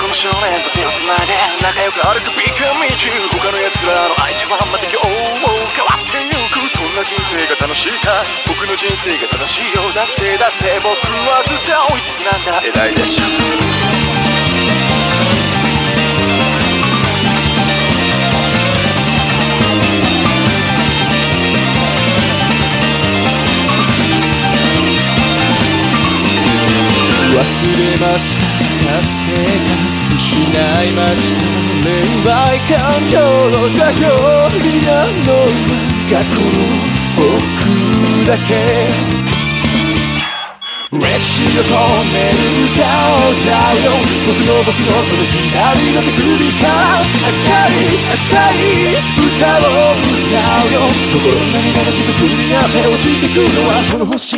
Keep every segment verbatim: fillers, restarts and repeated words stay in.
の少年と手をつないで仲良く歩くビッグ道他の奴らの愛情はまた今日も変わってゆくそんな人生が楽しいか僕の人生が正しいよだってだって僕はずっと一途なんだ偉いでしょ忘れました達成感失いました恋愛感情頼りなのは過去の僕だけ歴史を止める歌を歌うよ僕の僕のこの左の手首から赤い赤い歌を歌うよ心の涙が雫になって落ちてくのはこの星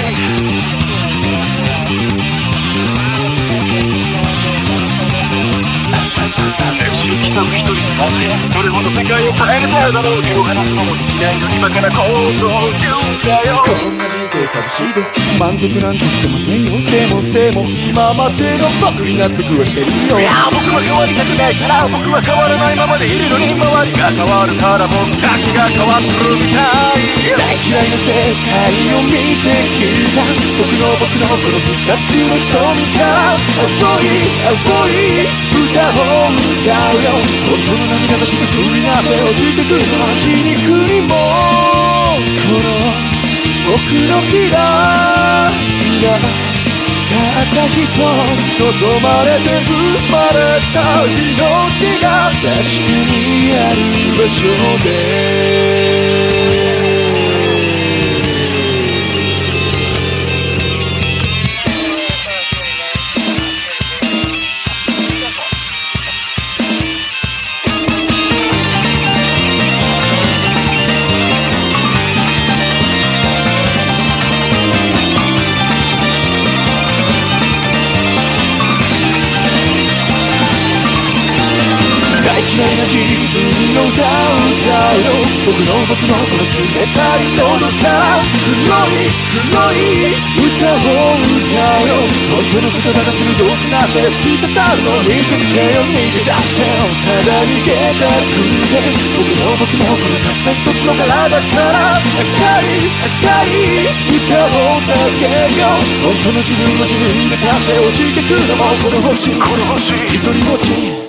刻む一人になってどれほど世界を変えれただろう手を離すのもできないのにバカなことを言うんだよこんな人生寂しいです満足なんてしてませんよでもでも今までの僕に納得はしてるよいや僕は変わりたくないから僕は変わらないままでいるのに周りが変わるから僕だけが変わってるみたい大嫌いな世界を見てきた僕の僕のこの二つの瞳から青い青い歌を歌うよ本当の涙が雫になって落ちてくるのは皮肉にもこの僕の嫌いがたった一つ望まれて生まれた命が確かにある場所で嫌いな自分の歌を歌うよ僕の僕のこの冷たい喉から黒い黒い歌を歌うよ本当の言葉が鋭くなって突き刺さるの逃げてよ逃げちゃってよただ逃げたくて僕の僕のこのたった一つの体から赤い赤い歌を叫ぶよ本当の自分を自分で立って落ちてくのもこの星この星一人ぼっち